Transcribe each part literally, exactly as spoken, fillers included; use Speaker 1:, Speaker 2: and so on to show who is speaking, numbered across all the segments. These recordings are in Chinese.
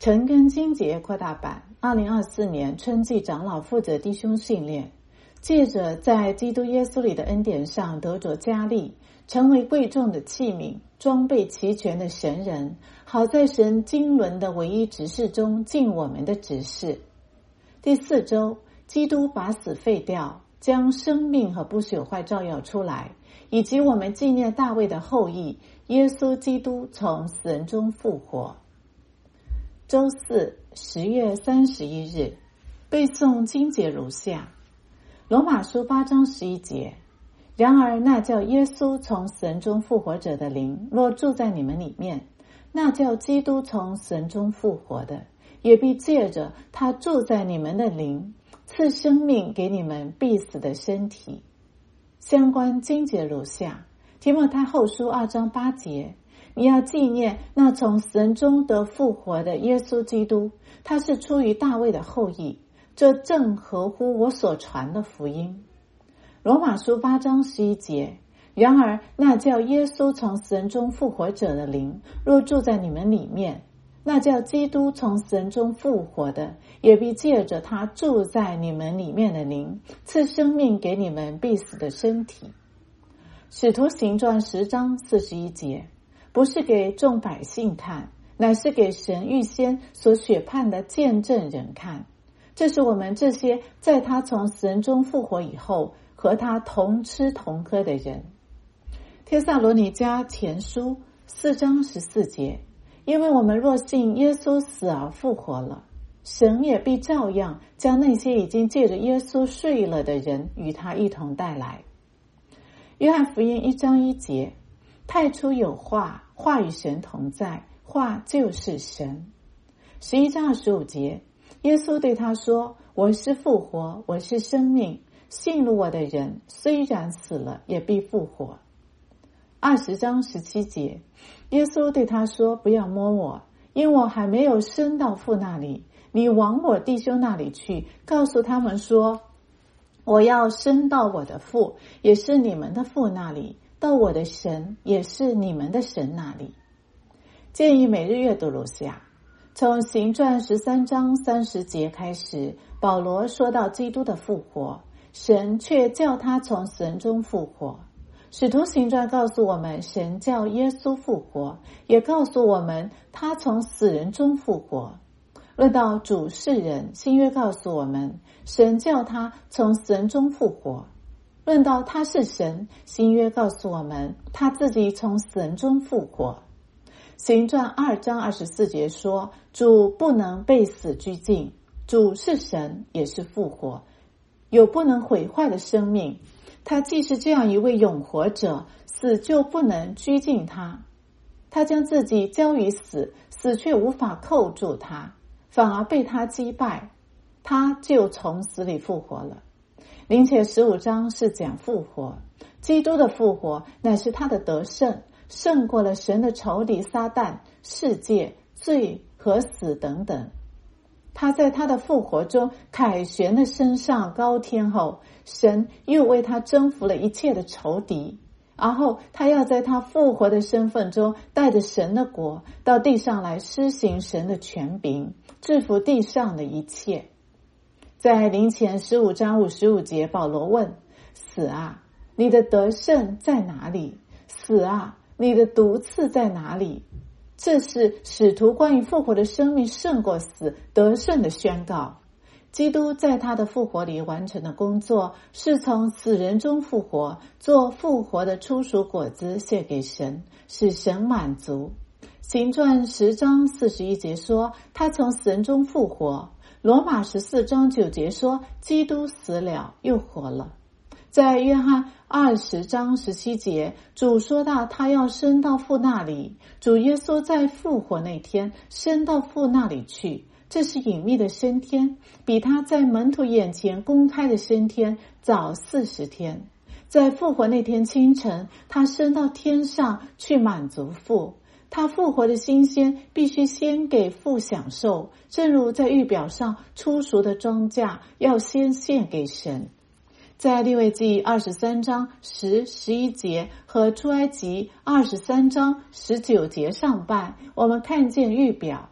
Speaker 1: 陈根金节扩大版二零二四年春季长老负责弟兄训练，借着在基督耶稣里的恩典上得着加力，成为贵重的器皿，装备齐全的神人，好在神经纶的唯一职事中尽我们的职事。第四周，基督把死废掉，将生命和不朽坏照耀出来，以及我们纪念大卫的后裔耶稣基督从死人中复活。周四，十月三十一日，背诵经节如下：罗马书八章十一节，然而那叫耶稣从死人中复活者的灵，若住在你们里面，那叫基督从死人中复活的，也必借着他住在你们的灵，赐生命给你们必死的身体。相关经节如下：提摩太后书二章八节，你要纪念那从死人中得复活的耶稣基督，他是出于大卫的后裔，这正合乎我所传的福音。罗马书八章十一节，然而那叫耶稣从死人中复活者的灵，若住在你们里面，那叫基督从死人中复活的，也必借着他住在你们里面的灵，赐生命给你们必死的身体。使徒行传十章四十一节，不是给众百姓看，乃是给神预先所选判的见证人看。这是我们这些在他从死人中复活以后和他同吃同喝的人。帖撒罗尼迦前书四章十四节，因为我们若信耶稣死而复活了，神也必照样将那些已经借着耶稣睡了的人与他一同带来。约翰福音一章一节，太初有话，话与神同在，话就是神。十一章二十五节，耶稣对他说，我是复活，我是生命，信入我的人虽然死了也必复活。二十章十七节，耶稣对他说，不要摸我，因我还没有升到父那里，你往我弟兄那里去，告诉他们说，我要升到我的父，也是你们的父那里，到我的神，也是你们的神那里。建议每日阅读如下：从行传十三章三十节开始，保罗说到基督的复活，神却叫他从死人中复活。使徒行传告诉我们，神叫耶稣复活，也告诉我们他从死人中复活。论到主是人，新约告诉我们，神叫他从死人中复活。论到他是神，新约告诉我们，他自己从死人中复活。行传二章二十四节说，主不能被死拘禁，主是神，也是复活，有不能毁坏的生命。他既是这样一位永活者，死就不能拘禁他。他将自己交于死，死却无法扣住他，反而被他击败，他就从死里复活了。林前十五章是讲复活，基督的复活乃是他的得胜，胜过了神的仇敌撒旦、世界、罪和死等等。他在他的复活中凯旋的升上高天后，神又为他征服了一切的仇敌，而后他要在他复活的身份中带着神的国到地上来施行神的权柄，制服地上的一切。在林前十五章五十五节，保罗问，死啊，你的得胜在哪里？死啊，你的毒刺在哪里？这是使徒关于复活的生命胜过死得胜的宣告。基督在他的复活里完成的工作，是从死人中复活，做复活的初熟果子献给神，使神满足。行传十章四十一节说，他从死人中复活。罗马十四章九节说，基督死了又活了。在约翰二十章十七节，主说到他要升到父那里，主耶稣在复活那天升到父那里去，这是隐秘的升天，比他在门徒眼前公开的升天早四十天。在复活那天清晨，他升到天上去满足父。他复活的新鲜必须先给父享受，正如在预表上初熟的庄稼要先献给神。在利未记二十三章十、十一节和出埃及二十三章十九节上半，我们看见预表。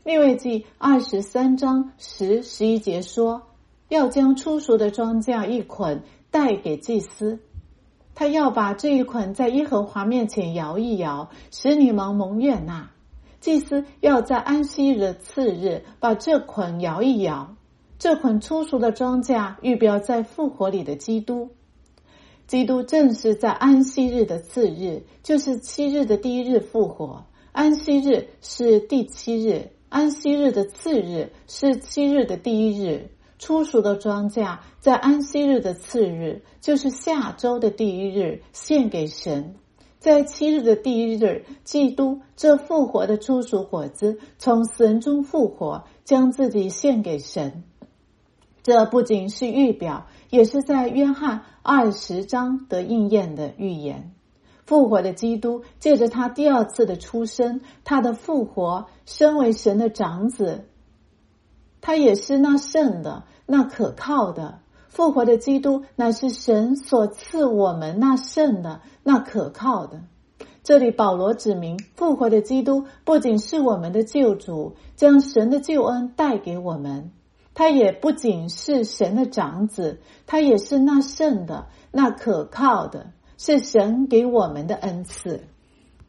Speaker 1: 利未记二十三章十、十一节说，要将初熟的庄稼一捆带给祭司，他要把这一捆在耶和华面前摇一摇，使你们蒙悦纳。祭司要在安息日的次日把这捆摇一摇，这捆初熟的庄稼预表在复活里的基督。基督正是在安息日的次日，就是七日的第一日复活。安息日是第七日，安息日的次日是七日的第一日。初熟的庄稼在安息日的次日，就是下周的第一日，献给神。在七日的第一日，基督这复活的初熟果子从死人中复活，将自己献给神。这不仅是预表，也是在约翰二十章得应验的预言。复活的基督借着他第二次的出生，他的复活，身为神的长子，他也是那圣的，那可靠的。复活的基督乃是神所赐我们那圣的，那可靠的。这里保罗指明，复活的基督不仅是我们的救主，将神的救恩带给我们，他也不仅是神的长子，他也是那圣的，那可靠的，是神给我们的恩赐。